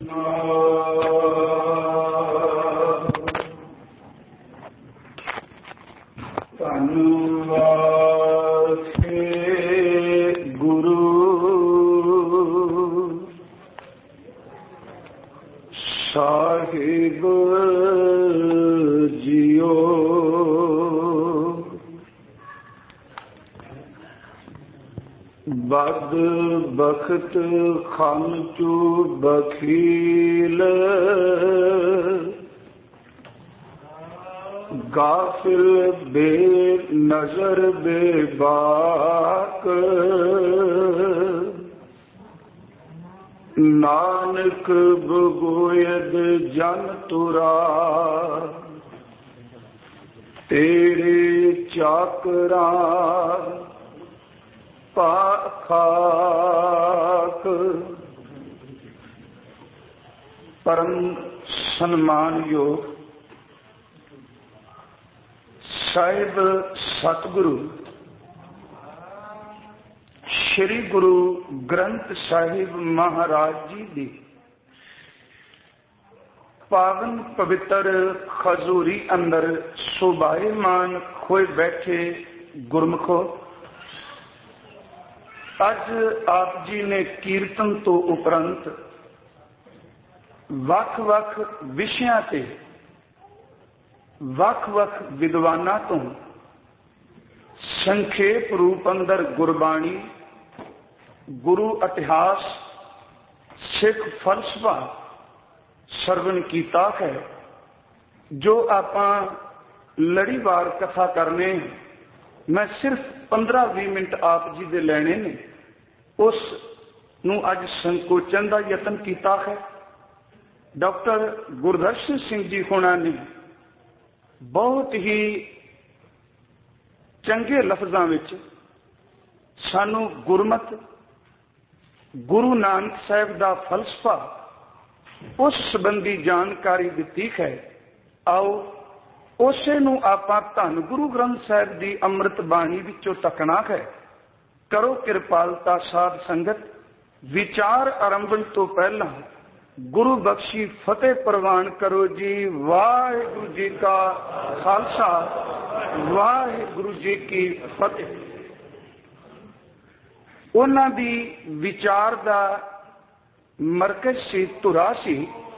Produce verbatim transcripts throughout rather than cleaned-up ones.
ਸਾਹਿਬ JIO ਬਦ ਬਖਤ ਖਮ ਚੂ ਬਖੀਲ ਗਾਫਿਲ ਬੇ ਨਜ਼ਰ ਬੇਬਾਕ ਨਾਨਕ ਬਗੋਇਦ ਜਨ ਤੁਰਾ ਤੇਰੇ ਚਾਕਰਾ ਪਾਖਾਕ। ਪਰਮ ਸਨਮਾਨਯੋਗ ਸਾਹਿਬ ਸਤਿਗੁਰੂ ਸ਼੍ਰੀ ਗੁਰੂ ਗ੍ਰੰਥ ਸਾਹਿਬ ਮਹਾਰਾਜ ਜੀ ਦੀ ਪਾਵਨ ਪਵਿੱਤਰ ਖਜ਼ੂਰੀ ਅੰਦਰ ਸੁਭਾਏਮਾਨ ਹੋਏ ਬੈਠੇ ਗੁਰਮੁਖੋ, ਅੱਜ ਆਪ ਜੀ ਨੇ ਕੀਰਤਨ ਤੋਂ ਉਪਰੰਤ ਵੱਖ-ਵੱਖ ਵਿਸ਼ਿਆਂ ਤੇ ਵੱਖ-ਵੱਖ ਵਿਦਵਾਨਾਂ ਤੋਂ ਸੰਖੇਪ ਰੂਪ ਅੰਦਰ ਗੁਰਬਾਣੀ, ਗੁਰੂ ਇਤਿਹਾਸ, ਸਿੱਖ ਫਲਸਫਾ ਸਰਵਨ ਕੀਤਾ ਹੈ। ਜੋ ਆਪਾਂ ਲੜੀਵਾਰ ਕਥਾ ਕਰਨੇ, ਮੈਂ ਸਿਰਫ ਪੰਦਰਾਂ ਵੀਹ ਮਿੰਟ ਆਪ ਜੀ ਦੇ ਲੈਣੇ ਨੇ, ਉਸ ਨੂੰ ਅੱਜ ਸੰਕੋਚਨ ਦਾ ਯਤਨ ਕੀਤਾ ਹੈ। ਡਾਕਟਰ ਗੁਰਦਰਸ਼ਨ ਸਿੰਘ ਜੀ ਹੋਣਾ ਨੇ ਬਹੁਤ ਹੀ ਚੰਗੇ ਲਫ਼ਜ਼ਾਂ ਵਿੱਚ ਸਾਨੂੰ ਗੁਰਮਤਿ, ਗੁਰੂ ਨਾਨਕ ਸਾਹਿਬ ਦਾ ਫਲਸਫਾ, ਉਸ ਸੰਬੰਧੀ ਜਾਣਕਾਰੀ ਦਿੱਤੀ ਹੈ। ਆਓ ਉਸੇ ਨੂੰ ਆਪਾਂ ਧੰਨ ਗੁਰੂ ਗ੍ਰੰਥ ਸਾਹਿਬ ਦੀ ਅੰਮ੍ਰਿਤ ਬਾਣੀ ਵਿੱਚੋਂ ਤੱਕਣਾ ਹੈ। ਕਰੋ ਕਿਰਪਾਲਤਾ ਸਾਧ ਸੰਗਤ, ਵਿਚਾਰ ਆਰੰਭਣ ਤੋਂ ਪਹਿਲਾਂ ਗੁਰੂ ਬਖਸ਼ੀ ਫਤਿਹ ਪ੍ਰਵਾਨ ਕਰੋ ਜੀ। ਵਾਹਿਗੁਰੂ ਜੀ ਕਾ ਖਾਲਸਾ, ਵਾਹਿਗੁਰੂ ਜੀ ਕੀ ਫਤਿਹ। ਉਹਨਾਂ ਦੀ ਵਿਚਾਰ ਦਾ ਮਰਕਜ਼ ਸੀ, ਧੁਰਾ ਸੀ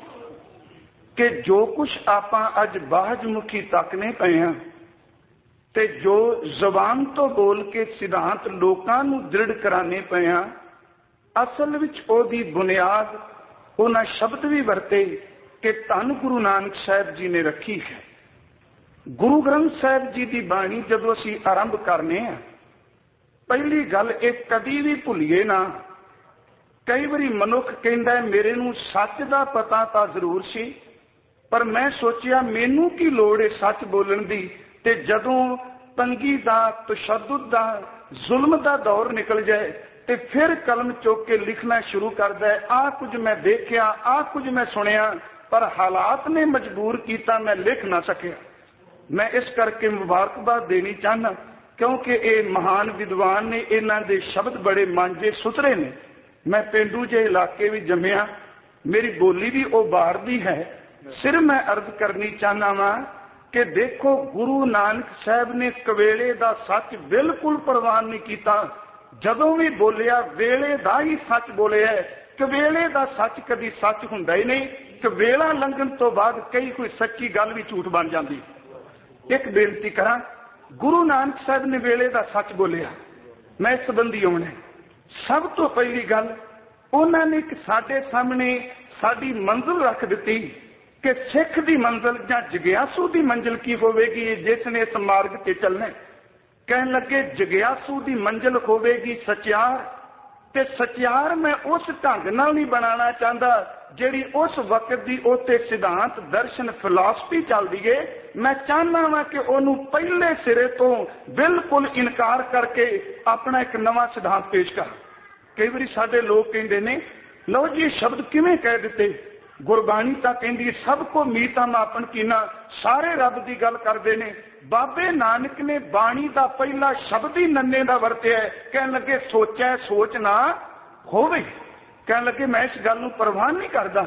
ਕਿ ਜੋ ਕੁਛ ਆਪਾਂ ਅੱਜ ਬਾਹਜਮੁਖੀ ਤੱਕਨੇ ਪਏ ਹਾਂ ਤੇ ਜੋ ਜ਼ਬਾਨ ਤੋਂ ਬੋਲ ਕੇ ਸਿਧਾਂਤ ਲੋਕਾਂ ਨੂੰ ਦ੍ਰਿੜ ਕਰਾਣੇ ਪਏ ਹਾਂ, ਅਸਲ ਵਿੱਚ ਉਹਦੀ ਬੁਨਿਆਦ ਉਹਨਾਂ ਸ਼ਬਦ ਵੀ ਵਰਤੇ ਕਿ ਧੰਨ ਗੁਰੂ ਨਾਨਕ ਸਾਹਿਬ ਜੀ ਨੇ ਰੱਖੀ ਹੈ। ਗੁਰੂ ਗ੍ਰੰਥ ਸਾਹਿਬ ਜੀ ਦੀ ਬਾਣੀ ਜਦੋਂ ਅਸੀਂ ਆਰੰਭ ਕਰਨੇ ਆ, ਪਹਿਲੀ ਗੱਲ ਇਹ ਕਦੀ ਵੀ ਭੁੱਲੀਏ ਨਾ। ਕਈ ਵਾਰੀ ਮਨੁੱਖ ਕਹਿੰਦਾ ਮੇਰੇ ਨੂੰ ਸੱਚ ਦਾ ਪਤਾ ਤਾਂ ਜ਼ਰੂਰ ਸੀ, ਪਰ ਮੈਂ ਸੋਚਿਆ ਮੈਨੂੰ ਕੀ ਲੋੜ ਹੈ ਸੱਚ ਬੋਲਣ ਦੀ। ਤੇ ਜਦੋਂ ਤੰਗੀ ਦਾ, ਤਸ਼ੱਦਦ ਦਾ, ਜ਼ੁਲਮ ਦਾ ਦੌਰ ਨਿਕਲ ਜਾਏ ਤੇ ਫਿਰ ਕਲਮ ਚੁੱਕ ਕੇ ਲਿਖਣਾ ਸ਼ੁਰੂ ਕਰਦਾ ਹੈ। ਆਹ ਕੁਝ ਮੈਂ ਦੇਖਿਆ, ਆਹ ਕੁਝ ਮੈਂ ਸੁਣਿਆ, ਪਰ ਹਾਲਾਤ ਨੇ ਮਜਬੂਰ ਕੀਤਾ, ਮੈਂ ਲਿਖ ਨਾ ਸਕਿਆ। ਮੈਂ ਇਸ ਕਰਕੇ ਮੁਬਾਰਕਬਾਦ ਦੇਣੀ ਚਾਹੁੰਦਾ, ਕਿਉਂਕਿ ਇਹ ਮਹਾਨ ਵਿਦਵਾਨ ਨੇ, ਇਹਨਾਂ ਦੇ ਸ਼ਬਦ ਬੜੇ ਮਾਂਝੇ ਸੁਥਰੇ ਨੇ। ਮੈਂ ਪੇਂਡੂ ਜਿਹੇ ਇਲਾਕੇ ਵਿੱਚ ਜੰਮਿਆ, ਮੇਰੀ ਬੋਲੀ ਵੀ ਉਹ ਬਾਹਰ ਦੀ ਹੈ। ਸਿਰ ਮੈਂ ਅਰਜ਼ ਕਰਨੀ ਚਾਹੁੰਦਾ ਵਾਂ ਕਿ ਦੇਖੋ, ਗੁਰੂ ਨਾਨਕ ਸਾਹਿਬ ਨੇ ਕਵੇਲੇ ਦਾ ਸੱਚ ਬਿਲਕੁਲ ਪ੍ਰਵਾਨ ਨਹੀਂ ਕੀਤਾ। ਜਦੋਂ ਵੀ ਬੋਲਿਆ ਵੇਲੇ ਦਾ ਹੀ ਸੱਚ ਬੋਲਿਆ। ਕਵੇਲੇ ਦਾ ਸੱਚ ਕਦੀ ਸੱਚ ਹੁੰਦਾ ਹੀ ਨਹੀਂ। ਕਵੇਲਾ ਲੰਘਣ ਤੋਂ ਬਾਅਦ ਕਈ ਕੋਈ ਸੱਚੀ ਗੱਲ ਵੀ ਝੂਠ ਬਣ ਜਾਂਦੀ। ਇੱਕ ਬੇਨਤੀ ਕਰਾਂ, ਗੁਰੂ ਨਾਨਕ ਸਾਹਿਬ ਨੇ ਵੇਲੇ ਦਾ ਸੱਚ ਬੋਲਿਆ। ਮੈਂ ਇਸ ਸੰਬੰਧੀ ਆਉਣਾ। ਸਭ ਤੋਂ ਪਹਿਲੀ ਗੱਲ, ਉਹਨਾਂ ਨੇ ਇੱਕ ਸਾਡੇ ਸਾਹਮਣੇ ਸਾਡੀ ਮੰਜ਼ਿਲ ਰੱਖ ਦਿੱਤੀ ਕਿ ਸਿੱਖ ਦੀ ਮੰਜ਼ਿਲ ਜਾਂ ਜਗਿਆਸੂ ਦੀ ਮੰਜ਼ਿਲ ਕੀ ਹੋਵੇਗੀ ਜਿਸ ਨੇ ਇਸ ਮਾਰਗ ਤੇ ਚੱਲਣਾ। ਕਹਿਣ ਲੱਗੇ ਜਗਿਆਸੂ ਦੀ ਮੰਜ਼ਿਲ ਹੋਵੇਗੀ ਸਚਿਆਰ, ਤੇ ਸਚਿਆਰ ਮੈਂ ਉਸ ਢੰਗ ਨਾਲ ਨਹੀਂ ਬਣਾਉਣਾ ਚਾਹੁੰਦਾ ਜਿਹੜੀ ਉਸ ਵਕਤ ਦੀ ਉੱਤੇ ਸਿਧਾਂਤ, ਦਰਸ਼ਨ, ਫਿਲਾਸਫੀ ਚੱਲਦੀ ਏ। ਮੈਂ ਚਾਹੁੰਦਾ ਵਾਂ ਕਿ ਉਹਨੂੰ ਪਹਿਲੇ ਸਿਰੇ ਤੋਂ ਬਿਲਕੁਲ ਇਨਕਾਰ ਕਰਕੇ ਆਪਣਾ ਇੱਕ ਨਵਾਂ ਸਿਧਾਂਤ ਪੇਸ਼ ਕਰ। ਕਈ ਵਾਰੀ ਸਾਡੇ ਲੋਕ ਕਹਿੰਦੇ ਨੇ, ਲਓ ਜੀ ਸ਼ਬਦ ਕਿਵੇਂ ਕਹਿ ਦਿੱਤੇ? ਗੁਰਬਾਣੀ ਤਾਂ ਕਹਿੰਦੀ ਸਭ ਕੋ ਮੀਤਾ ਮਾਪਣ ਕੀਨਾ, ਸਾਰੇ ਰੱਬ ਦੀ ਗੱਲ ਕਰਦੇ ਨੇ। ਬਾਬੇ ਨਾਨਕ ਨੇ ਬਾਣੀ ਦਾ ਪਹਿਲਾ ਸ਼ਬਦ ਹੀ ਨੰਨੇ ਦਾ ਵਰਤਿਆ। ਕਹਿਣ ਲੱਗੇ ਸੋਚੈ ਸੋਚ ਨਾ ਹੋਵੇ। ਕਹਿਣ ਲੱਗੇ ਮੈਂ ਇਸ ਗੱਲ ਨੂੰ ਪ੍ਰਵਾਨ ਨਹੀਂ ਕਰਦਾ।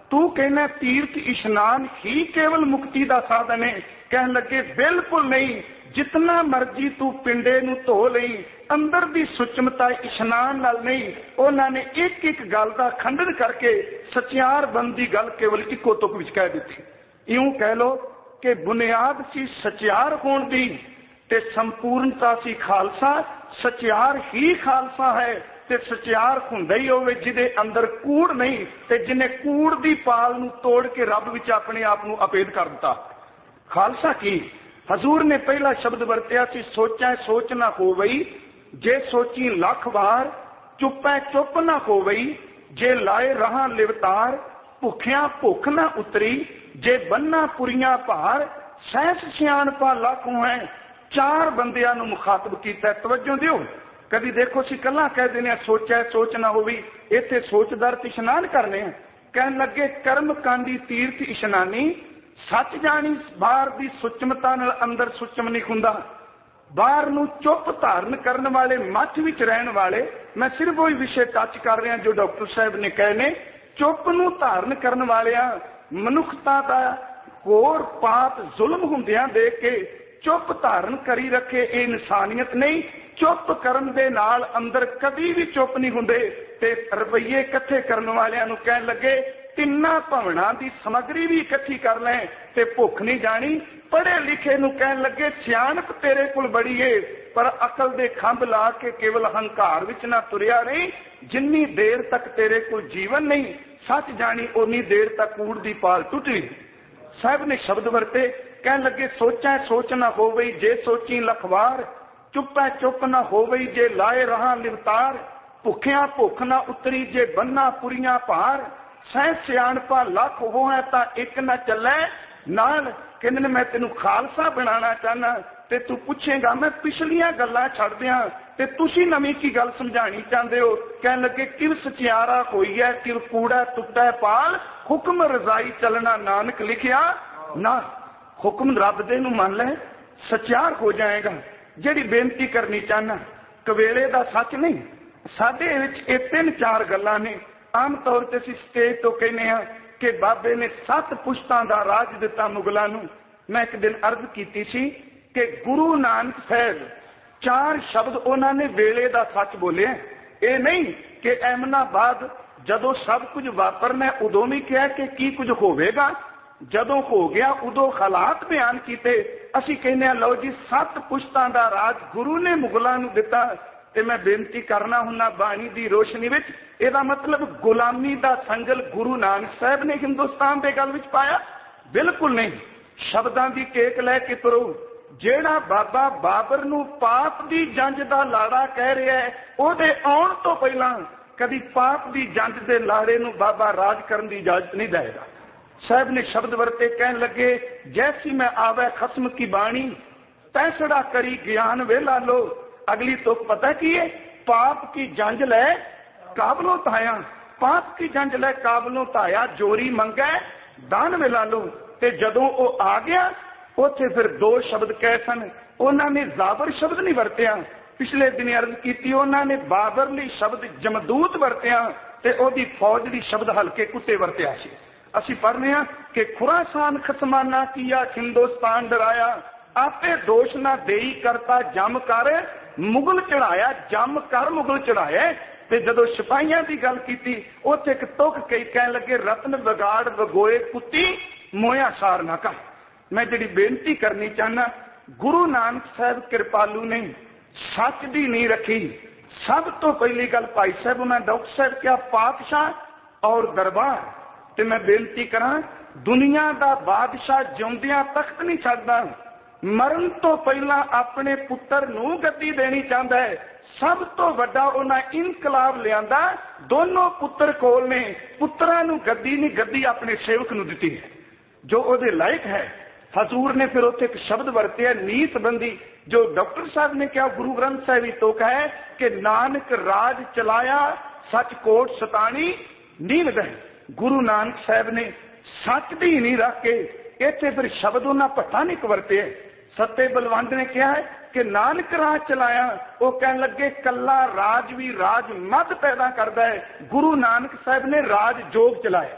तू कहना तीर्थ इशनान ही केवल मुक्ति का साधन है। कहन लगे बिल्कुल नहीं, जितना मर्जी तू पिंडे नूं धो लई, अंदर दी सुचमता इशनान नाल नहीं। उन्होंने एक एक गल का खंडन करके सचियार बंदी गल केवल इको तुक विच कह दी। इउं कह लो कि बुनियाद सी सचियार होण दी ते संपूर्णता सी खालसा। सचियार ही खालसा है ते सचियार हुंदा ही होवे जिहदे अंदर कूड़ नहीं, ते जिन्हें कूड़ दी पाल नूं तोड़ के रब विच अपने आप नूं अपेद कर दिता। खालसा की हजूर ने पहला शब्द वरत्या सी, सोचा सोच ना होवई, जे सोची लख वार, चुपै चुप ना होवई, जे लाए रहा लिवतार, भुखिया भुख ना उतरी, जे बन्ना पुरिया भार, सहस सियाणपा लाखों है। चार बंदियां नूं मुखातब कीता। तवज्जो दिओ, कभी देखो सी कला कह देने सोचा सोच ना होवी, इत्थे सोचदार इशनान करने। कहन लगे कर्म कांडी तीर्थ इशनानी, सच जानी बाहर दी सुचमता नाल अंदर सुचम नहीं हुंदा। बाहर नूं चुप धारण करने वाले, मथ विच रहन वाले, मैं सिर्फ वही विषय टच कर रहा जो डॉक्टर साहब ने कहे ने। चुप नूं धारण करने वाले मनुखता दा होर पाप जुल्म हुंदियां देख के चुप धारण करी रखे, ये इंसानियत नहीं। चुप करन दे नाल अंदर कभी भी चुप नहीं हुंदे। ते रवैये इकट्ठे करने वालियां नूं कहन लगे तिन्ना भवनां दी समग्री भी इकट्ठी कर लें ते भुख नहीं जानी। पढ़े लिखे नूं कहन लगे सियाणप तेरे कोल बड़ी है, पर अकल दे खंभ ला के केवल हंकार विच ना तुरिया नहीं। जिन्नी देर तक तेरे कोल जीवन नहीं, सच जानी उन्नी देर तक कूड़ दी पाल टुटी। साहब ने शब्द वरते, कहन लगे सोचा सोच ना होवई, जे सोची लखवार, चुपै चुप ना होवई, जे लाए रहा लिवतार, भुखिया भुख ना उतरी, जे बन्ना पुरिया भार, सह सियाणपा लख हो है तां एक ना चलै नाल। कहंदे मैं तेनू खालसा बनाना चाहना, ते तू पुछेगा मैं पिछलियां गल्लां छड्ड दियां ते तुसी नवीं की गल समझाणी चाहते हो। कहन लगे किव सचियारा होई है, किव कूड़ा टुटा पाल, हुक्म रजाई चलना नानक लिखिया ना। हुक्म रब दे नूं मान ले, सचियार हो जाएगा। जिहड़ी बेनती करनी चाहना, कवेले दा सच नहीं। साडे विच ये तीन चार गल्लां ने। आम तौर पर असीं स्टेज तो कहने आ कि बाबे ने सत्त पुश्तां दा राज दिता मुगलां नूं। मैं एक दिन अर्ज कीती सी कि गुरु नानक साहब चार शब्द उन्होंने वेले दा सच बोले। ये नहीं कि एमनाबाद जदों सब कुछ वापरना उदों भी कहा कि की कुछ होवेगा, जदों हो गया उदों हालात बयान किए। असी कहने लो जी सत्त पुश्तां दा राज गुरु ने मुगलां नूं दिता। ते मैं बेनती करना हुन्ना बाणी दी रोशनी विच, इहदा मतलब गुलामी दा संगल गुरु नानक साहब ने हिंदुस्तान दे गल विच पाया? बिल्कुल नहीं। शब्दां दी टेक लैके तुरो। जेड़ा बाबा बाबर नूं पाप दी जंज दा लाड़ा कह रहा है, ओहदे आउण तो पहला कदी पाप दी जंज दे लाड़े नूं बाबा राज करन दी इजाजत नहीं देगा। साहब ने शब्द वरते, कहन लगे जैसी मैं आवे खस्म की बाणी, तैसड़ा करी ज्ञान वेला लो। अगली तो पता की है, पाप की जंज ले काबलों ताया, पाप की जंज ले काबलों ताया, जोरी मंगे दान वेला लो। ते जदों वो आ गया उथे फिर दो शब्द कहे सन। उन्होंने जाबर शब्द नहीं वरत्या। पिछले दिन अर्ज की उन्होंने बाबरली शब्द जमदूत वरत्या ते ओदी फौज दी शब्द हल्के कुत्ते वरत्या सी। असी पढ़ने कि खुरासान खसमाना किया, हिंदुस्तान डराया, आपे दोष ना देई करता जम कर मुगल चढ़ाया, जम कर मुगल चढ़ाया। ते जदों सिपाहियां की गल की उथे एक तुक कई कह लगे रतन विगाड़ वगोए कुत्ती मोया सार ना कर। मैं जी बेनती करनी चाहना, गुरु नानक साहब कृपालू ने सच दी नहीं रखी। सब तो पहली गल भाई साहब उन्हें डॉक्टर साहब क्या पातशाह और दरबार। ते मैं बेनती करा, दुनिया का बादशाह जिउंदियां तख्त नहीं छड्डदा, मरण तो पहला अपने पुत्र नूं गद्दी देनी चाहता है। सब तो वड्डा उन्हें इनकलाब लियांदा, दोनों पुत्र कोल ने, पुत्रां नूं गद्दी नहीं, गद्दी अपने सेवक नूं दित्ती है जो उहदे लायक है। हजूर ने फिर उत्थे एक शब्द वरते नीत बंदी, जो डॉक्टर साहब ने क्या गुरु ग्रंथ साहिब ही तो कहा है कि नानक राज चलाया सच कोट सतानी नील गए। गुरु नानक साहब ने सच दी नहीं रख के इत्थे फिर शब्द उन्हें भट्टा नहीं वरते। सत्ते बलवंत ने कहा है कि नानक राज चलाया, वो कह लगे कला राज भी राज मद पैदा करता है। गुरु नानक साहब ने राज जोग चलाया।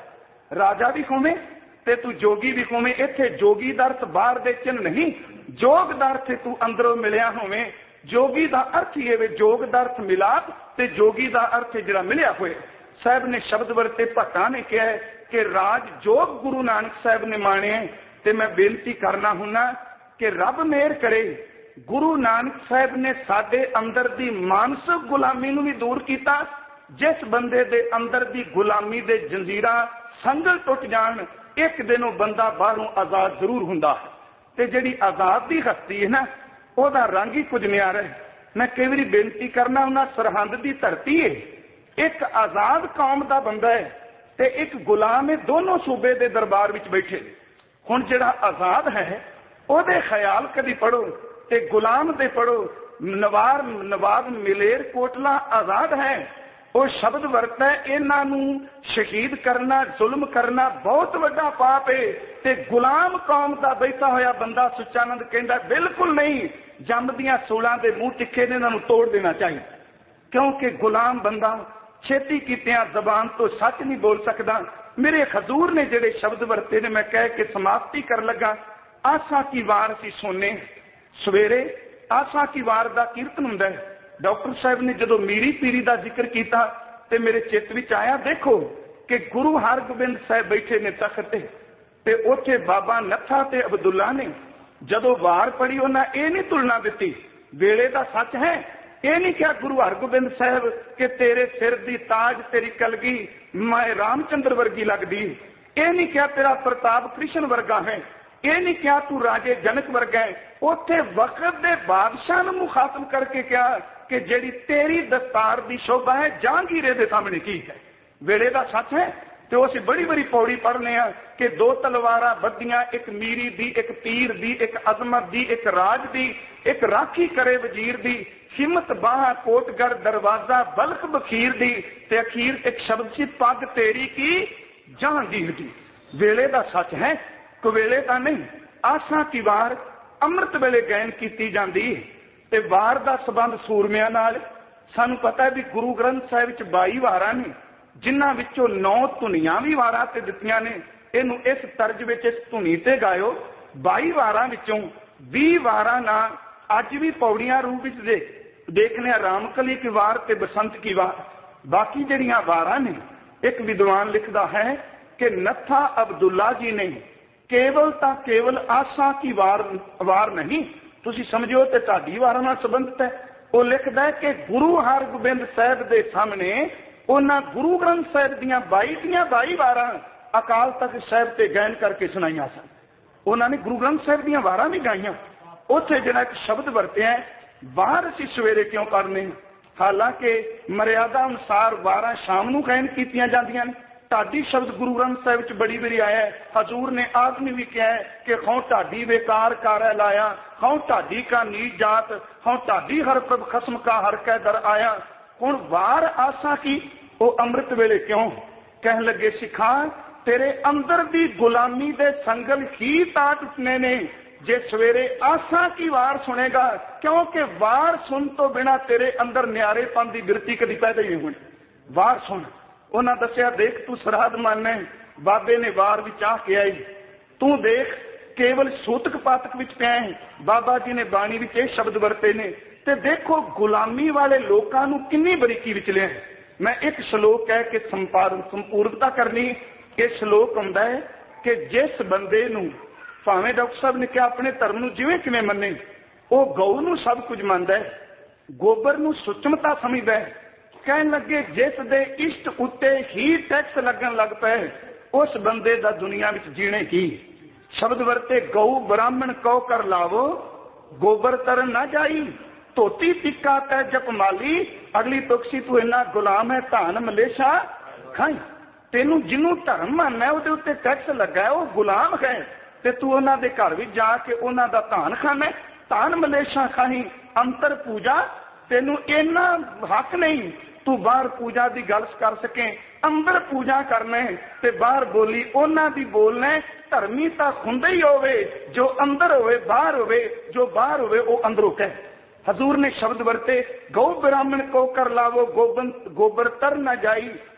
राजा भी होवे ते तू जोगी भी होवे। इत्थे जोगी दा अर्थ बाहर दे चिन्ह नहीं, जोग दा अर्थ तू अंदरों मिलिया होवे। जोगी दा अर्थ ही है जोग दा अर्थ मिलाप ते जोगी दा अर्थ जिहड़ा मिलिया होए। साहब ने शब्द वरते, भट्टां ने कहा कि राज जोग गुरु नानक साहब ने माने। ते मैं बेनती करना हुन्ना कि रब मेहर करे, गुरु नानक साहब ने साडे अंदर दी मानसिक गुलामी नूं भी दूर कीता। जिस बंदे दे अंदर दी गुलामी दे जंजीरां संगल टुट जान, एक दिन वो बंदा बाहरों आजाद जरूर हुंदा है। ते जिहड़ी आजाद दी हस्ती है ना, ओहदा रंग ही कुछ न्यारा है। मैं कई बारी बेनती करना हुन्ना, सरहंद दी धरती है, एक आजाद कौम दा बंदा है ते एक गुलाम है, दोनों सूबे दे दरबार विच बैठे। हुण जिहड़ा आजाद है ओहदे ख्याल कदी पढ़ो ते गुलाम दे पढ़ो। नवार नवाब मिलेर कोटला आजाद है, वो शब्द वरता है इन्हां नूं शहीद करना, जुल्म करना बहुत वड्डा पाप है। ते गुलाम कौम दा बैठा होया बंदा सुचानंद कहंदा बिल्कुल नहीं, जमदियां सूलां दे मूंह तिखे ने इन्हां नूं तोड़ देना चाहिए, क्योंकि गुलाम बंदा छेती कीतियां जबान तो सच नहीं बोल सकता। मेरे हजूर ने जिहड़े शब्द वरते ने, मैं कह के समाप्ति कर लगा। आसा की वार सी सोने सवेरे, आसा की वार दा कीर्तन हुंदा है। डॉक्टर साहब ने जदों मीरी पीरी दा जिक्र किया ते मेरे चित्त विच आया, देखो कि गुरु हरगोबिंद साहब बैठे ने तख्त ते, ते उत्थे बाबा नत्था ते अब्दुल्ला ने जदों वार पढ़ी उन्हां ये नहीं तुलना दिती। वेले दा सच है, ये नहीं क्या गुरु हरगोबिंद साहब कि तेरे सिर दी ताज तेरी कलगी मैं रामचंद्र वर्गी लगदी, ये नहीं क्या तेरा प्रताप कृष्ण वर्गा है, ये नहीं क्या तू राजे जनक वर्गा है। उत्थे वक्त दे बादशाह नूं मुखातब करके क्या कि जेड़ी तेरी दस्तार दी शोभा है जहांगीरे दे सामने की है। वेले दा सच है। तो असीं बड़ी बड़ी पौड़ी पढ़ने आ कि दो तलवारां बद्दियां, एक मीरी दी, एक तीर दी, एक अजमत दी, एक राज दी, एक राखी करे वजीर दी, हिम्मत बाह कोटगढ़ दरवाजा बल्क बखीर दी, ते अखीर एक शब्द सी पग तेरी की जहांगीर दी। वेले दा सच है, कुवेले दा नहीं। आसा की वार अमृत वेले गायन की जाती है ते वार दा संबंध सूरमियां नाल। सानू पता है भी गुरु ग्रंथ साहिब च बाई वारां ने, जिन्हां विचों नौ धुनियां भी वारां ते दित्तियां ने। इहनूं इस तर्ज विच इस धुनी ते गायो। बाई वारां विचों बीस वारां ना अज भी पौड़ियां रूप विच दे देखने, रामकली की वार ते बसंत की वार। बाकी जड़ियां वारां ने, एक विद्वान लिखदा है कि नत्था अब्दुल्ला जी ने केवल ता केवल आसा की वार वार नहीं, तुसी समझो ते तुहाडी वारां नाल संबंधित है। वो लिखदा है कि गुरु हरगोबिंद साहब दे सामने उन्हां गुरु ग्रंथ साहब दीयां बाई दीयां बाई वारां अकाल तख्त साहब ते गायन करके सुनाईयां सन। उन्होंने गुरु ग्रंथ साहब दीयां वारां भी गाईयां। उत्थे जिहड़ा एक शब्द वरतिया है, बाहर असीं सवेरे क्यों करने, हालांकि मर्यादा अनुसार वारां शाम नूं गायन कीतियां जांदियां ने। ढाडी शब्द गुरु ग्रंथ साहिब च बड़ी बारी आया है। हजूर ने आदमी भी कहा है कि खौ ढाडी बेकार कार लाया, खौ ढाडी का नीच जात, खौ ढाडी हर प्रभ खसम का हर कै दर आया। हुण वार आसा की वो अमृत वेले क्यों कह लगे, सिखा तेरे अंदर दी गुलामी दे संगल ही ता टुटने ने जे सवेरे आसा की वार सुनेगा, क्योंकि वार सुन तो बिना तेरे अंदर न्यारेपन की बिरती कभी पैदा ही नहीं होनी। वार सुन। उन्हें दसिया, देख तू सरहद माने, बाबे ने वार विच आ के आई, तू देख केवल सूतक पातक विच पिया है। बाबा जी ने बाणी विच इह शब्द वरते ने, ते देखो गुलामी वाले लोकां नूं किन्नी बरीकी विच लिया। मैं एक श्लोक कह के संपादन संपूर्णता करनी। यह श्लोक हुंदा है कि जिस बंदे नूं भावें डॉक्टर साहब ने कहा अपने धर्म नूं जिवें किवें मन्ने, वो गऊ नूं सब कुछ मानदा है, गोबर नूं सुचमता समझदा है। कहन लगे जिस दे इष्ट उत्ते ही टैक्स लगन लग पे, उस बंदे दा दुनिया विच जीने की। शब्द वरते, गऊ ब्राह्मण कौ कर लावो, गोबर तरन ना जाई, धोती टिक्का तै जप माली, अगली तुकसी तू इन्ना गुलाम है धान मलेशा खाई। तेनू जिन्नू धर्म मानना है उहदे उत्ते टैक्स लगा है, वो गुलाम है, ते तू उन्हां दे घर विच जाके उन्हां दा धान खाना, धान मलेशा खाई। अंतर पूजा तेनू इन्ना हक नहीं, तू बाहर पूजा की गल कर सके, अंदर पूजा करना ते बाहर बोली उन्हां दी बोलना। धर्मी तां हुंदा ही होवे जो अंदर होवे, बाहर होवे जो बाहर होवे वो अंदरों कहे। हजूर ने शब्द वरते, गौ ब्राह्मण को कर लावो, गोबन गोबर तर न जाई,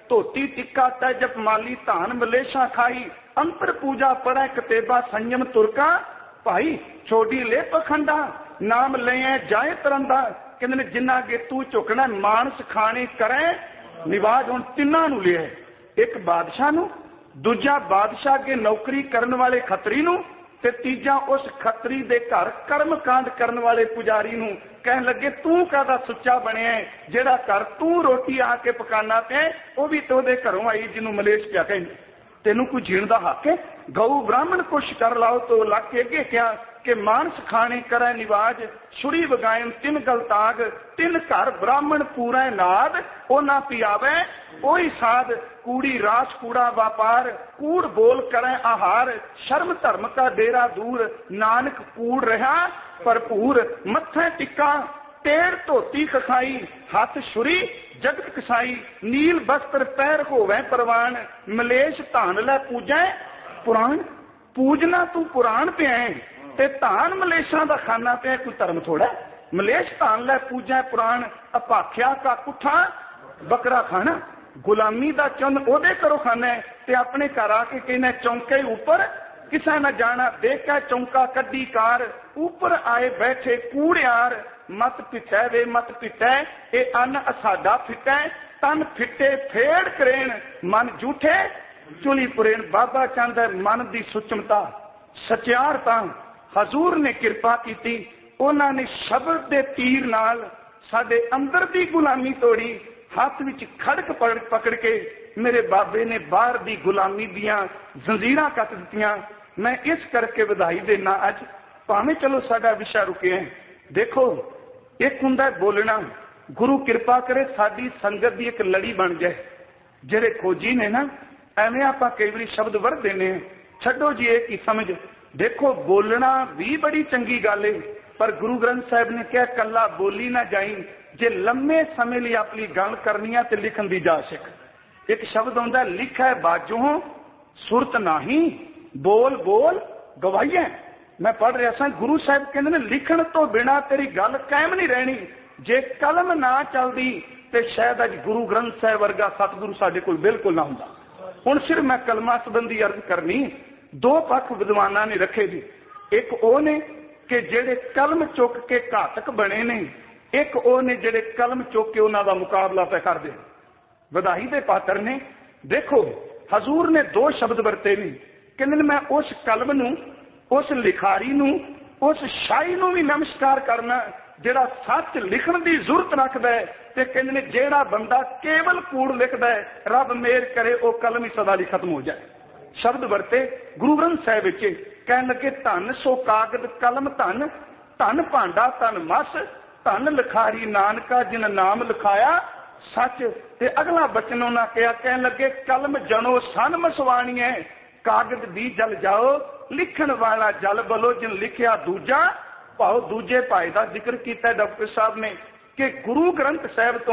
ਧੋਤੀ ਟਿੱਕਾ ਤੈ ਜਪਮਾਲੀ ਧਾਨ ਮਲੇਸ਼ਾ ਖਾਈ ਅੰਤਰ ਪੂਜਾ ਪੜੈ ਕਤੇਬਾ ਸੰਯਮ ਤੁਰਕਾ ਭਾਈ ਛੋਡੀ ਲੈ ਪਖੰਡਾ ਨਾਮ ਲਏ ਜਾਏ ਤਰੰਦਾ। ਕਹਿੰਦੇ ਨੇ ਜਿੰਨਾ ਅੱਗੇ ਤੂੰ ਝੁਕਣਾ ਮਾਨਸ ਖਾਣੇ ਕਰੇ ਨਿਵਾਜ। ਹੁਣ ਤਿੰਨਾਂ ਨੂੰ ਲਿਆ, ਇੱਕ ਬਾਦਸ਼ਾਹ ਨੂੰ, ਦੂਜਾ ਬਾਦਸ਼ਾਹ ਅੱਗੇ ਨੌਕਰੀ ਕਰਨ ਵਾਲੇ ਖੱਤਰੀ ਨੂੰ, ਤੇ ਤੀਜਾ ਉਸ ਖੱਤਰੀ ਦੇ ਘਰ ਕਰਮ ਕਾਂਡ ਕਰਨ ਵਾਲੇ ਪੁਜਾਰੀ ਨੂੰ। ਕਹਿਣ ਲੱਗੇ ਤੂੰ ਕਾਹਦਾ ਸੁੱਚਾ ਬਣਿਆ ਜਿਹੜਾ ਘਰ ਤੂੰ ਰੋਟੀ ਆ ਕੇ ਪਕਾਨਾ ਪਿਆ, ਉਹ ਵੀ ਤੇ ਉਹਦੇ ਘਰੋਂ ਆਈ ਜਿਹਨੂੰ ਮਲੇਸ਼ ਪਿਆ ਕਹਿੰਦੇ। ਤੈਨੂੰ ਕੋਈ ਜੀਣ ਦਾ ਹੱਕ ਹੈ? ਗਊ ਬ੍ਰਾਹਮਣ ਕੁਛ ਕਰ ਲਾਓ ਤੋ ਲੱਗ ਕੇ ਅੱਗੇ ਕਿਹਾ ਕਿ ਮਾਨਸ ਖਾਣੇ ਕਰੈ ਨਿਵਾਜ ਛੁਰੀ ਵਗਾਇਨ ਤਿੰਨ ਗਲਤਾਗ ਤਿੰਨ ਘਰ ਬ੍ਰਾਹਮਣ ਪੂਰਾ ਨਾਦ ਉਹਨਾਂ ਪਿਆਵੇ ਉਹੀ ਸਾਧ ਕੂੜੀ ਰਾਸ ਕੂੜਾ ਵਪਾਰ ਕੂੜ ਬੋਲ ਕਰੈ ਆਹਾਰ ਸ਼ਰਮ ਧਰਮ ਕਾ ਡੇਰਾ ਦੂਰ ਨਾਨਕ ਕੂੜ ਰਿਹਾ ਭਰਪੂਰ ਮੱਥੇ ਟਿੱਕਾ ਤੇਰ ਧੋਤੀ ਕਸਾਈ ਹੱਥ ਛੁਰੀ ਜਗਤ ਕਸਾਈ ਨੀਲ ਬਸਤਰ ਪੈਰ ਹੋਵੇ ਪ੍ਰਵਾਨ ਮਲੇਸ਼ ਧਾਨ ਲੈ ਪੂਜੈ ਪੁਰਾਣ। ਪੂਜਨਾ ਤੂੰ ਪੁਰਾਣ ਪਿਆ ਤੇ ਧਾਨ ਮਲੇਸ਼ਾਂ ਦਾ ਖਾਨਾ ਪਿਆ, ਕੋਈ ਧਰਮ ਥੋੜਾ। ਮਲੇਸ਼ ਧਾਨ ਲੈ ਪੂਜੈ ਪੁਰਾਣ ਅਪਾਖਿਆ ਕਾ ਕੁੱਠਾ ਬੱਕਰਾ ਖਾਣਾ। ਗੁਲਾਮੀ ਦਾ ਚੰਨ ਉਹਦੇ ਘਰੋਂ ਖਾਣਾ ਤੇ ਆਪਣੇ ਘਰ ਆ ਕੇ ਕਹਿੰਦਾ ਚੌਂਕੇ ਉੱਪਰ ਕਿਸੇ ਨਾ ਜਾਣਾ ਦੇਖਾ ਚੌਂਕਾ ਕੱਢੀ ਕਾਰ ਉੱਪਰ ਆਏ ਬੈਠੇ ਕੂੜਿਆਰ ਮਤ ਪਿੱਛੇ ਵੇ ਮਤ ਪਿੱਟੈ ਇਹ ਅੰਨ ਅਸਾਡਾ ਫਿੱਟੈ ਤਨ ਫਿੱਟੇ ਫੇੜ ਕਰੇਣ ਮਨ ਝੂਠੇ ਚੁਲੀ ਪੁਰੇਣ। ਬਾਬਾ ਚਾਹੁੰਦਾ ਮਨ ਦੀ ਸੁਚਮਤਾ ਸਚਿਆਰਤਾ ਹਜ਼ੂਰ ਨੇ ਕਿਰਪਾ ਕੀਤੀ। ਉਹਨਾਂ ਨੇ ਸ਼ਬਦ ਦੇ ਤੀਰ ਨਾਲ ਸਾਡੇ ਅੰਦਰ ਦੀ ਗੁਲਾਮੀ ਤੋੜੀ। ਹੱਥ ਵਿੱਚ ਖੜਕ ਪਕੜ ਕੇ ਮੇਰੇ ਬਾਬੇ ਨੇ ਬਾਹਰ ਦੀ ਗੁਲਾਮੀ ਦੀਆਂ ਜ਼ੰਜੀਰਾਂ ਕੱਟ ਦਿੱਤੀਆਂ। ਮੈਂ ਇਸ ਕਰਕੇ ਵਧਾਈ ਦੇਣਾ ਅੱਜ ਭਾਵੇਂ ਚਲੋ ਸਾਡਾ ਵਿਸ਼ਾ ਰੁਕਿਆ। ਦੇਖੋ ਇੱਕ ਹੁੰਦਾ ਬੋਲਣਾ, ਗੁਰੂ ਕਿਰਪਾ ਕਰੇ ਸਾਡੀ ਸੰਗਤ ਦੀ ਇੱਕ ਲੜੀ ਬਣ ਜਾਏ। ਜਿਹੜੇ ਖੋਜੀ ਨੇ ਨਾ ਐਵੇਂ ਆਪਾਂ ਕਈ ਵਾਰੀ ਸ਼ਬਦ ਵਰਤਦੇ ਨੇ, ਛੱਡੋ ਜੀ ਇਹ ਕੀ ਸਮਝ। ਦੇਖੋ ਬੋਲਣਾ ਵੀ ਬੜੀ ਚੰਗੀ ਗੱਲ ਏ, ਪਰ ਗੁਰੂ ਗ੍ਰੰਥ ਸਾਹਿਬ ਨੇ ਕਿਹਾ ਕੱਲਾ ਬੋਲੀ ਨਾ ਜਾਈ, ਜੇ ਲੰਮੇ ਸਮੇਂ ਲਈ ਆਪਣੀ ਗੱਲ ਕਰਨੀ ਆ ਤੇ ਲਿਖਣ ਦੀ ਜਾ ਸਿੱਖ। ਇੱਕ ਸ਼ਬਦ ਹੁੰਦਾ ਲਿਖੈ ਬਾਜੋਂ ਸੁਰਤ ਨਹੀਂ ਬੋਲ ਬੋਲ ਗਵਾਈਏ। ਮੈਂ ਪੜ੍ਹ ਰਿਹਾ ਸਾਂ ਗੁਰੂ ਸਾਹਿਬ ਕਹਿੰਦੇ ਨੇ ਲਿਖਣ ਤੋਂ ਬਿਨਾਂ ਤੇਰੀ ਗੱਲ ਕਾਇਮ ਨਹੀਂ ਰਹਿਣੀ। ਜੇ ਕਲਮ ਨਾ ਚੱਲਦੀ ਤੇ ਸ਼ਾਇਦ ਅੱਜ ਗੁਰੂ ਗ੍ਰੰਥ ਸਾਹਿਬ ਵਰਗਾ ਸਤਿਗੁਰੂ ਸਾਡੇ ਕੋਲ ਬਿਲਕੁਲ ਨਾ ਹੁੰਦਾ। ਹੁਣ ਸਿਰਫ ਮੈਂ ਕਲਮਾਂ ਸੰਬੰਧੀ ਅਰਜ਼ ਕਰਨੀ। ਦੋ ਪੱਖ ਵਿਦਵਾਨਾਂ ਨੇ ਰੱਖੇ ਜੀ। ਇੱਕ ਉਹ ਨੇ ਕਿ ਜਿਹੜੇ ਕਲਮ ਚੁੱਕ ਕੇ ਘਾਤਕ ਬਣੇ ਨੇ, ਇੱਕ ਉਹ ਨੇ ਜਿਹੜੇ ਕਲਮ ਚੁੱਕ ਕੇ ਉਹਨਾਂ ਦਾ ਮੁਕਾਬਲਾ ਪੈ ਕਰਦੇ। ਵਧਾਈ ਦੇ ਪਾਤਰ ਨੇ। ਦੇਖੋ ਹਜ਼ੂਰ ਨੇ ਦੋ ਸ਼ਬਦ ਵਰਤੇ ਨੇ, ਕਹਿੰਦੇ ਨੇ ਮੈਂ ਉਸ ਕਲਮ ਨੂੰ, ਉਸ ਲਿਖਾਰੀ ਨੂੰ, ਉਸ ਸ਼ਾਇਰ ਨੂੰ ਵੀ ਨਮਸਕਾਰ ਕਰਨਾ ਜਿਹੜਾ ਸੱਚ ਲਿਖਣ ਦੀ ਜ਼ਰੂਰਤ ਰੱਖਦਾ ਹੈ। ਤੇ ਕਹਿੰਦੇ ਨੇ ਜਿਹੜਾ ਬੰਦਾ ਕੇਵਲ ਕੂੜ ਲਿਖਦਾ ਹੈ ਰੱਬ ਮਿਹਰ ਕਰੇ ਉਹ ਕਲਮ ਹੀ ਸਦਾ ਲਈ ਖਤਮ ਹੋ ਜਾਏ। ਸ਼ਬਦ ਵਰਤੇ ਗੁਰੂ ਗ੍ਰੰਥ ਸਾਹਿਬ ਵਿੱਚ। ਕਹਿਣ ਲੱਗੇ ਧਨ ਸੋ ਕਾਗਦ ਕਲਮ ਧਨ ਧਨ ਭਾਂਡਾ ਧਨ ਮਸ ਧਨ ਲਿਖਾਰੀ ਨਾਨਕਾ ਜਿਨ ਨਾਮ ਲਿਖਾਇਆ ਸੱਚ। ਤੇ ਅਗਲਾ ਬਚਨ ਉਹਨਾਂ ਕਿਹਾ, ਕਹਿਣ ਲੱਗੇ ਕਲਮ ਜਨੋ ਸਨ ਮਸਵਾਣੀਏ ਕਾਗਜ਼ ਦੀ ਜਲ ਜਾਓ ਲਿਖਣ ਵਾਲਾ ਜਲ ਬਲੋ ਜਿਨ ਲਿਖਿਆ ਦੂਜਾ ਭਾਉ। ਦੂਜੇ ਭਾਈ ਦਾ ਜ਼ਿਕਰ ਕੀਤਾ ਡਾਕਟਰ ਸਾਹਿਬ ਨੇ ਕਿ ਗੁਰੂ ਗ੍ਰੰਥ ਸਾਹਿਬ ਤੋਂ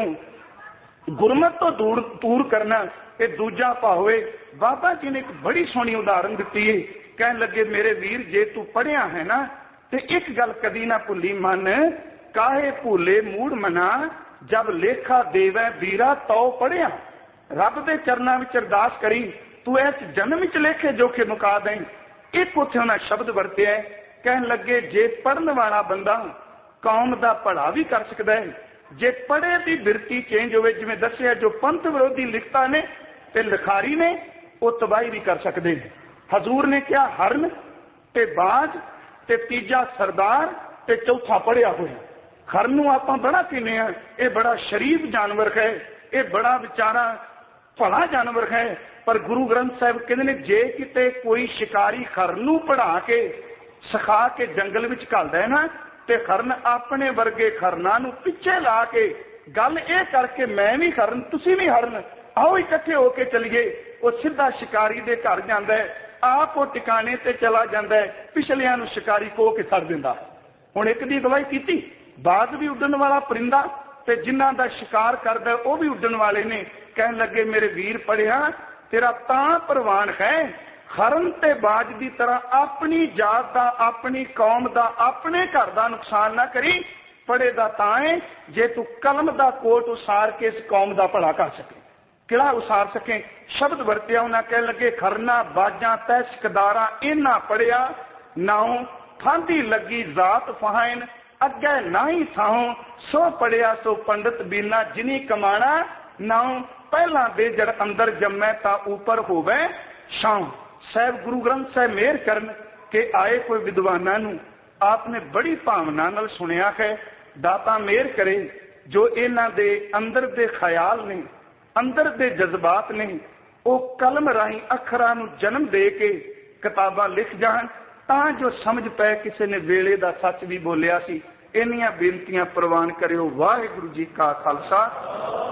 ਗੁਰਮਤ ਤੋਂ ਦੂਰ ਦੂਰ ਕਰਨਾ ਇਹ ਦੂਜਾ ਭਾਵ ਹੈ। ਬਾਬਾ ਜੀ ਨੇ ਇੱਕ ਬੜੀ ਸੋਹਣੀ ਉਦਾਹਰਨ ਦਿੱਤੀ ਹੈ। ਕਹਿਣ ਲੱਗੇ ਮੇਰੇ ਵੀਰ ਜੇ ਤੂੰ ਪੜ੍ਹਿਆ ਹੈ ਨਾ ਤੇ ਇੱਕ ਗੱਲ ਕਦੀ ਨਾ ਭੁੱਲੀ ਮਨ ਕਾਹੇ ਭੂਲੇ ਮੂੜ ਮਨਾ ਜਬ ਲੇਖਾ ਦੇਵੈ ਵੀਰਾ ਤਉ ਪੜ੍ਹਿਆ। ਰੱਬ ਦੇ ਚਰਨਾਂ ਵਿੱਚ ਅਰਦਾਸ ਕਰੀ ਤੂੰ ਇਸ ਜਨਮ ਵਿੱਚ ਲੇਖੇ ਜੋਖੇ ਮੁਕਾ ਦੇਂ। ਇੱਕ ਉੱਥੇ ਉਹਨਾਂ ਸ਼ਬਦ ਵਰਤਿਆ। ਕਹਿਣ ਲੱਗੇ ਜੇ ਪੜ੍ਹਨ ਵਾਲਾ ਬੰਦਾ ਕੌਮ ਦਾ ਭਲਾ ਵੀ ਕਰ ਸਕਦਾ ਹੈ, ਜੇ ਪੜ੍ਹੇ ਦੀ ਬਿਰਤੀ ਚੇਂਜ ਹੋਵੇ, ਜਿਵੇਂ ਦੱਸਿਆ ਜੋ ਪੰਥ ਵਿਰੋਧੀ ਲਿਖਤਾਂ ਨੇ ਤੇ ਲਿਖਾਰੀ ਨੇ ਉਹ ਤਬਾਹੀ ਵੀ ਕਰ ਸਕਦੇ ਨੇ। ਹਜ਼ੂਰ ਨੇ ਕਿਹਾ ਹਰਨ ਤੇ ਬਾਜ ਤੇ ਤੀਜਾ ਸਰਦਾਰ ਤੇ ਚੌਥਾ ਪੜ੍ਹਿਆ ਹੋਇਆ। ਹਰਨ ਨੂੰ ਆਪਾਂ ਬੜਾ ਕਹਿੰਦੇ ਆ, ਇਹ ਬੜਾ ਸ਼ਰੀਫ ਜਾਨਵਰ ਹੈ, ਇਹ ਬੜਾ ਵਿਚਾਰਾ ਭਲਾ ਜਾਨਵਰ ਹੈ। ਪਰ ਗੁਰੂ ਗ੍ਰੰਥ ਸਾਹਿਬ ਕਹਿੰਦੇ ਨੇ ਜੇ ਕਿਤੇ ਕੋਈ ਸ਼ਿਕਾਰੀ ਹਰਨ ਨੂੰ ਪੜ੍ਹਾ ਕੇ ਸਿਖਾ ਕੇ ਜੰਗਲ ਵਿੱਚ ਘੱਲਦਾ ਹੈ ਨਾ ਤੇ ਹਰਨ ਆਪਣੇ ਵਰਗੇ ਹਰਨਾਂ ਨੂੰ ਪਿੱਛੇ ਲਾ ਕੇ ਗੱਲ ਇਹ ਕਰਕੇ ਮੈਂ ਵੀ ਹਰਨ ਤੁਸੀਂ ਵੀ ਹਰਨ ਆਓ ਇਕੱਠੇ ਹੋ ਕੇ ਚੱਲੀਏ, ਉਹ ਸਿੱਧਾ ਸ਼ਿਕਾਰੀ ਦੇ ਘਰ ਜਾਂਦਾ ਹੈ, ਆਪ ਉਹ ਟਿਕਾਣੇ ਤੇ ਚਲਾ ਜਾਂਦਾ ਹੈ, ਪਿਛਲਿਆਂ ਨੂੰ ਸ਼ਿਕਾਰੀ ਕੋਹ ਕੇ ਛੱਡ ਦਿੰਦਾ। ਹੁਣ ਇੱਕ ਦੀ ਅਗਵਾਈ ਕੀਤੀ, ਬਾਜ਼ ਵੀ ਉੱਡਣ ਵਾਲਾ ਪਰਿੰਦਾ ਤੇ ਜਿਨ੍ਹਾਂ ਦਾ ਸ਼ਿਕਾਰ ਕਰਦਾ ਉਹ ਵੀ ਉੱਡਣ ਵਾਲੇ ਨੇ। ਕਹਿਣ ਲੱਗੇ ਮੇਰੇ ਵੀਰ ਪੜ੍ਹਿਆ ਤੇਰਾ ਤਾਂ ਪ੍ਰਵਾਨ ਹੈ ਹਰਨ ਤੇ ਬਾਜ ਦੀ ਤਰ੍ਹਾਂ ਆਪਣੀ ਜਾਤ ਦਾ, ਆਪਣੀ ਕੌਮ ਦਾ, ਆਪਣੇ ਘਰ ਦਾ ਨੁਕਸਾਨ ਨਾ ਕਰੀ। ਪੜ੍ਹੇ ਦਾ ਤਾਂ ਹੈ ਜੇ ਤੂੰ ਕਲਮ ਦਾ ਕੋਟ ਉਸਾਰ ਕੇ ਇਸ ਕੌਮ ਦਾ ਭਲਾ ਕਰ ਸਕੇ। ਕਿਹੜਾ ਉਸਾਰ ਸਕੇ। ਸ਼ਬਦ ਵਰਤਿਆ ਉਹਨਾਂ, ਕਹਿਣ ਲੱਗੇ ਖਰਨਾ ਬਾਜਾਂ ਤੈ ਸਿਕਦਾਰਾਂ ਇਹਨਾਂ ਪੜਿਆ ਨਾਉ ਫਾਂਦੀ ਲੱਗੀ ਜ਼ਾਤ ਫਹਾਇਨ ਅੱਗੇ ਨਾ ਹੀ ਥਾਉ ਸੋ ਪੜਿਆ ਸੋ ਪੰਡਤ ਬੀਨਾ ਜਿਨੀ ਕਮਾਣਾ ਨਾਉ ਪਹਿਲਾਂ ਦੇ ਜੜ ਅੰਦਰ ਜੰਮੈ ਤਾਂ ਉੱਪਰ ਹੋਵੇ ਛਾਂ। ਸਾਹਿਬ ਗੁਰੂ ਗ੍ਰੰਥ ਸਾਹਿਬ ਮਿਹਰ ਕਰਨ ਕਿ ਆਏ ਕੋਈ ਵਿਦਵਾਨਾਂ ਨੂੰ ਆਪ ਨੇ ਬੜੀ ਭਾਵਨਾ ਨਾਲ ਸੁਣਿਆ ਹੈ। ਦਾਤਾ ਮਿਹਰ ਕਰੇ ਜੋ ਇਹਨਾਂ ਦੇ ਅੰਦਰ ਦੇ ਖਿਆਲ ਨੇ, ਅੰਦਰ ਦੇ ਜਜ਼ਬਾਤ ਨੇ, ਉਹ ਕਲਮ ਰਾਹੀਂ ਅੱਖਰਾਂ ਨੂੰ ਜਨਮ ਦੇ ਕੇ ਕਿਤਾਬਾਂ ਲਿਖ ਜਾਣ ਤਾਂ ਜੋ ਸਮਝ ਪਏ ਕਿਸੇ ਨੇ ਵੇਲੇ ਦਾ ਸੱਚ ਵੀ ਬੋਲਿਆ ਸੀ। ਇੰਨੀਆਂ ਬੇਨਤੀਆਂ ਪ੍ਰਵਾਨ ਕਰਿਓ। ਵਾਹਿਗੁਰੂ ਜੀ ਕਾ ਖਾਲਸਾ